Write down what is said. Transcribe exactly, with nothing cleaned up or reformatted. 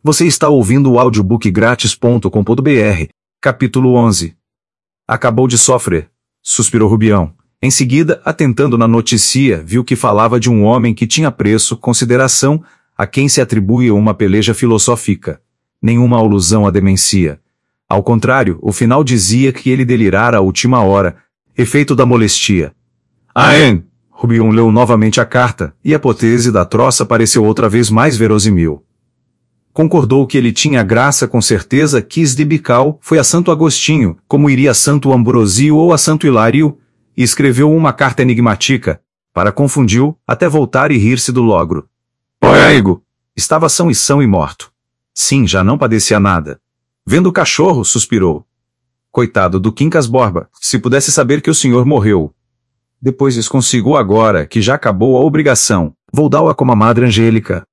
Você está ouvindo o audiobook grátis ponto com ponto br, capítulo onze. Acabou de sofrer, suspirou Rubião. Em seguida, atentando na notícia, viu que falava de um homem que tinha preço, consideração, a quem se atribui uma peleja filosófica. Nenhuma alusão à demência. Ao contrário, o final dizia que ele delirara à última hora, efeito da molestia. Aen! Rubião leu novamente a carta, e a hipótese da troça pareceu outra vez mais verosimil. Concordou que ele tinha graça, com certeza quis de Bical, foi a Santo Agostinho, como iria a Santo Ambrosio ou a Santo Hilário, e escreveu uma carta enigmática, para confundiu, até voltar e rir-se do logro. Poigo! Estava são e são e morto. Sim, já não padecia nada. Vendo o cachorro, suspirou. Coitado do Quincas Borba, se pudesse saber que o senhor morreu. Depois desconsigo agora, que já acabou a obrigação, vou dar-a como a Madre Angélica,